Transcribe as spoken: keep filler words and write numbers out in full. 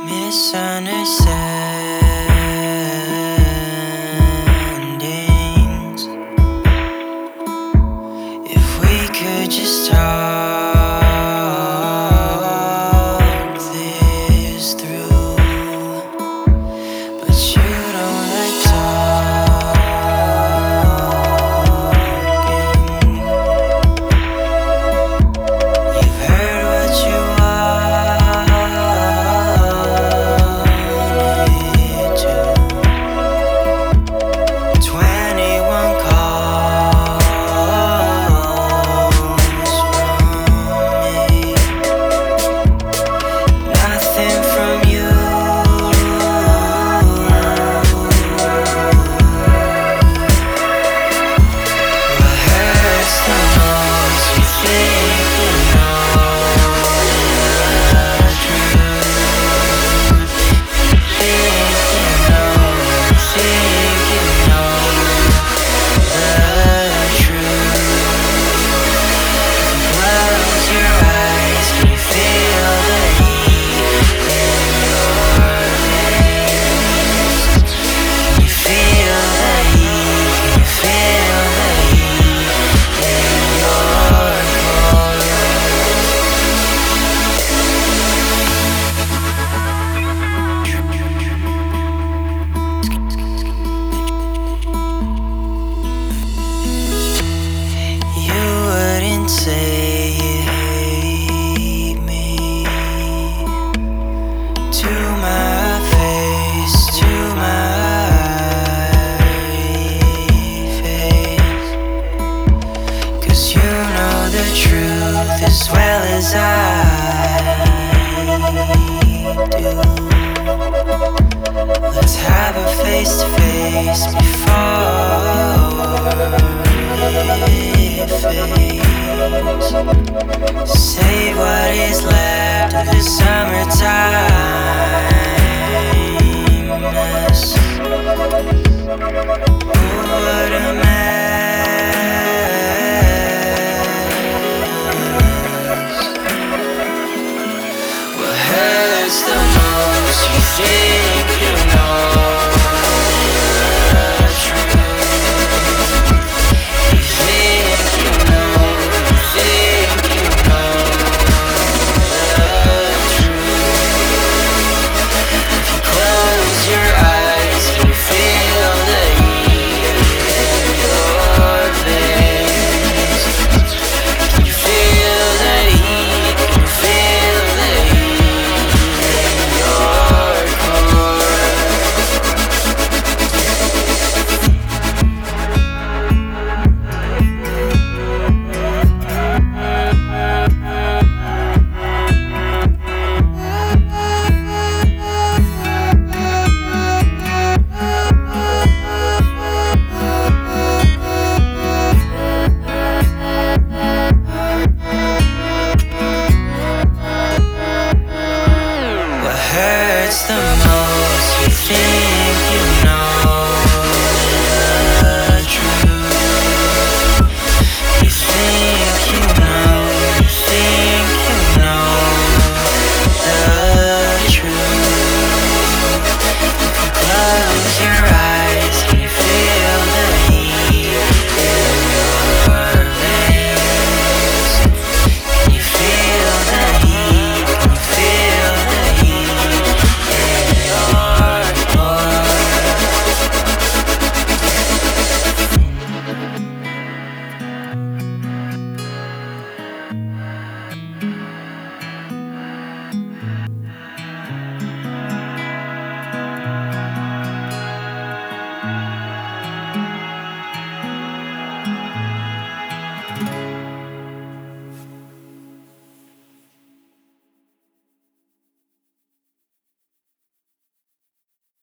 Misunderstandings. If we could just talk this through, but you don't like talking. You've heard what you wanted to. Twenty-one calls from me, nothing from you. What hurts the most? You think you know the truth. Think you know, think you know the truth. Close your eyes, can you feel the heat in your veins? Can you feel the heat? Can you feel the heat in your core? You wouldn't say you hate me to my face, to my face, 'cause you know the truth as well as I do. Let's have a face to face before it fades. Save what is left of the summertime mess. Oh, what a mess. What hurts the most? You think you know the truth. You think you know, you think you know the truth. If you close your eyes, can you feel the heat in your veins? Can you feel the heat? Can you feel the heat in your core? What hurts the most? You think